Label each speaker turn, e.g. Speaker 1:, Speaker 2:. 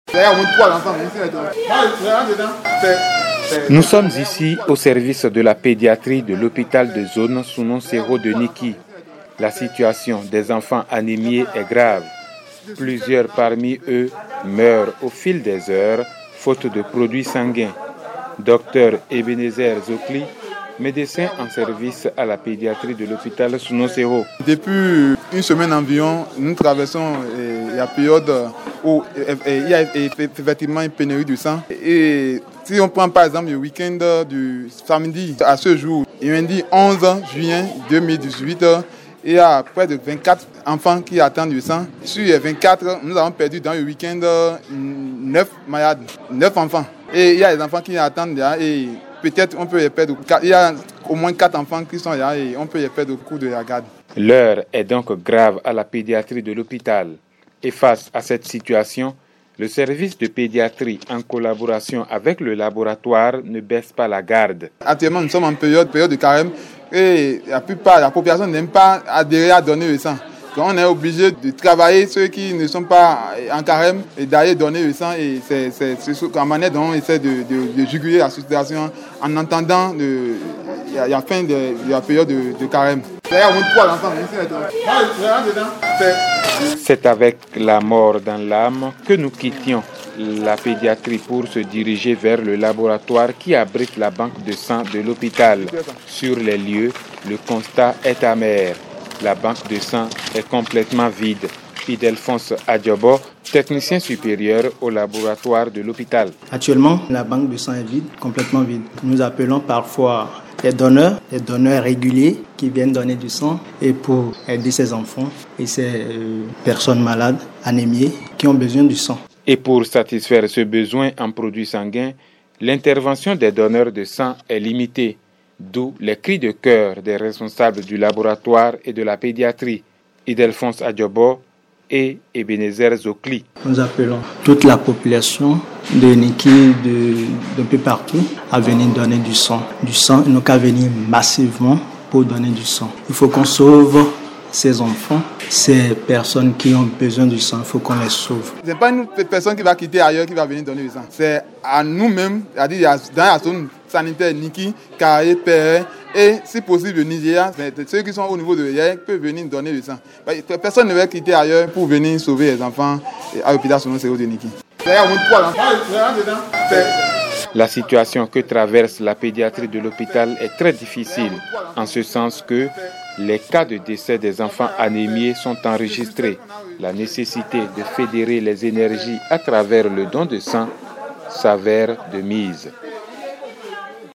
Speaker 1: Nous sommes ici au service de la pédiatrie de l'hôpital de zone Sounon-Serrault de Niki. La situation des enfants anémiés est grave. Plusieurs parmi eux meurent au fil des heures, faute de produits sanguins. Docteur Ebenezer Zokli, médecin en service à la pédiatrie de l'hôpital Sounon-Serrault.
Speaker 2: Depuis une semaine environ, nous traversons la période où il y a effectivement une pénurie de sang. Et si on prend par exemple le week-end du samedi à ce jour, lundi 11 juin 2018, il y a près de 24 enfants qui attendent du sang. Sur les 24, nous avons perdu dans le week-end 9 malades, 9 enfants. Et il y a des enfants qui attendent là et peut-être on peut les perdre. Il y a au moins 4 enfants qui sont là et on peut les perdre au cours de la garde.
Speaker 1: L'heure est donc grave à la pédiatrie de l'hôpital. Et face à cette situation, le service de pédiatrie, en collaboration avec le laboratoire, ne baisse pas la garde.
Speaker 2: Actuellement, nous sommes en période de carême et la plupart de la population n'aime pas adhérer à donner le sang. Donc on est obligé de travailler ceux qui ne sont pas en carême et d'aller donner le sang. Et c'est la manière dont on essaie de juguler la situation en entendant la fin de la période de carême.
Speaker 1: C'est avec la mort dans l'âme que nous quittions la pédiatrie pour se diriger vers le laboratoire qui abrite la banque de sang de l'hôpital. Sur les lieux, le constat est amer. La banque de sang est complètement vide. Idelphonse Adjobo, technicien supérieur au laboratoire de l'hôpital.
Speaker 3: Actuellement, la banque de sang est vide, complètement vide. Nous appelons parfois les donneurs réguliers qui viennent donner du sang et pour aider ces enfants et ces personnes malades, anémiées, qui ont besoin du sang.
Speaker 1: Et pour satisfaire ce besoin en produits sanguins, l'intervention des donneurs de sang est limitée, d'où les cris de cœur des responsables du laboratoire et de la pédiatrie, Idelphonse Adjobo et Ebenezer Zokli.
Speaker 3: Nous appelons toute la population de Niki, de peu partout, à venir donner du sang. Du sang, ils n'ont qu'à venir massivement pour donner du sang. Il faut qu'on sauve ces enfants, ces personnes qui ont besoin du sang, il faut qu'on les sauve.
Speaker 2: Ce n'est pas une personne qui va quitter ailleurs qui va venir donner du sang. C'est à nous-mêmes, c'est-à-dire dans la zone sanitaire Niki, Karaye, Péré et si possible le Nigeria, ceux qui sont au niveau de l'Yé peuvent venir donner du sang. Personne ne va quitter ailleurs pour venir sauver les enfants à l'hôpital Sounon-Serrault de Niki.
Speaker 1: La situation que traverse la pédiatrie de l'hôpital est très difficile, en ce sens que les cas de décès des enfants anémiés sont enregistrés. La nécessité de fédérer les énergies à travers le don de sang s'avère de mise.